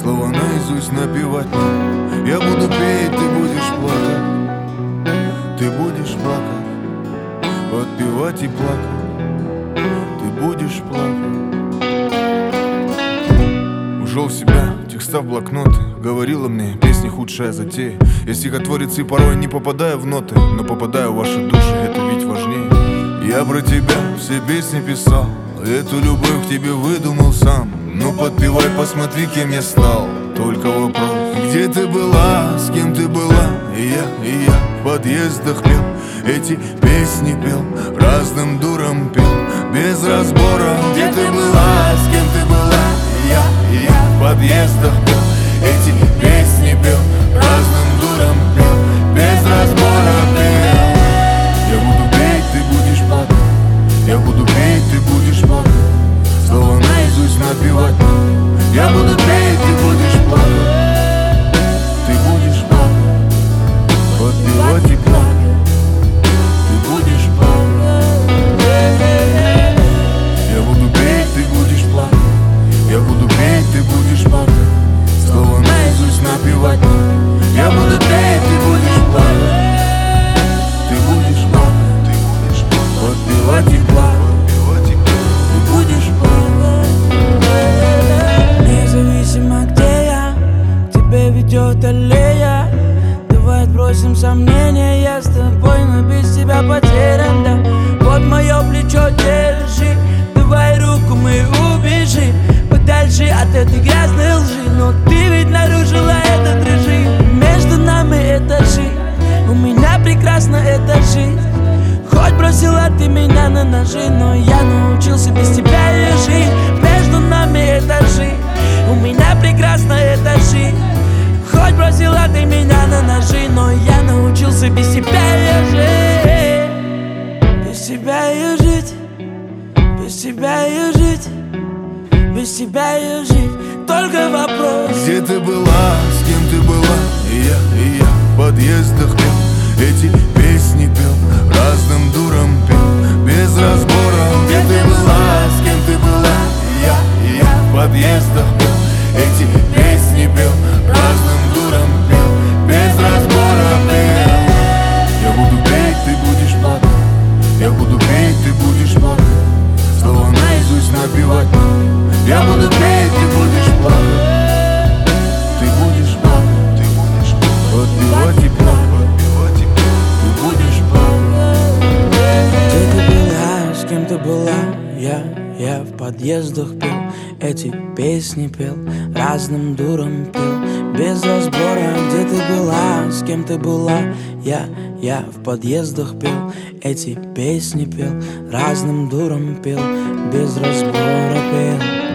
слова наизусть напевать. Я буду петь, ты будешь плакать. Ты будешь плакать, подпевать и плакать. Ты будешь плакать. Ушел в себя, текста в блокноты. Говорила мне, песни худшая затея. Я стихотворец и порой не попадаю в ноты, но попадаю в ваши души, это ведь важнее. Я про тебя все песни писал, эту любовь к тебе выдумал сам. Ну подпевай, посмотри, кем я стал. Только вопрос, где ты была, с кем ты была? И я в подъездах пел, эти песни пел, разным дурам пел, без разбора. Где ты была, с кем ты была? И я в подъездах пел, эти песни пел, разным дурам пел, без разбора пел. Я буду петь, ты будешь плакать. Я буду петь, ты будешь плакать. Слова наизусть напевать. Я буду петь, ты будешь плакать. Ты будешь плакать, подпевать и плакать. Ты будешь плакать. Я буду петь, ты будешь плакать. Я буду петь, ты будешь плакать. Слова наизусть напевать. Я буду петь, ты будешь плакать. Ты будешь плакать, подпевать и плакать. Ты будешь плакать. Независимо где я, к тебе ведет аллея. Давай отбросим сомнения, я с тобой, но без тебя потерян, да. Вот мое плечо держи, давай руку мы убежим подальше от этой грязной лжи. Но ты ведь нарушила этот режим. Между нами этажи, у меня прекрасна эта жизнь. Хоть бросила ты меня на ножи, но я научился без тебя и жить. Между нами этажи, у меня прекрасна эта жизнь. Хоть бросила ты меня на ножи, но я научился без тебя и жить. Без тебя и жить, без тебя и жить, без тебя и жить. Только вопрос, где ты была, с кем ты была? И я в подъездах пел, эти песни пел, разным дурам пел, без разбора. Где ты была, с кем ты была? И я в подъездах пел, эти песни пел, разным дурам пел, без разбора пел. Я буду петь, ты будешь плакать. Я буду петь, ты будешь плакать. Слова наизусть напевать. Я буду петь, ты будешь плакать. Ты будешь плакать, подпевать и плакать. Ты будешь плакать. где ты была, с кем ты была? Я в подъездах пел, эти песни пел, разным дурам пел, без разбора. Где ты была, с кем ты была? Я в подъездах пел, эти песни пел, разным дурам пел, без разбора пел.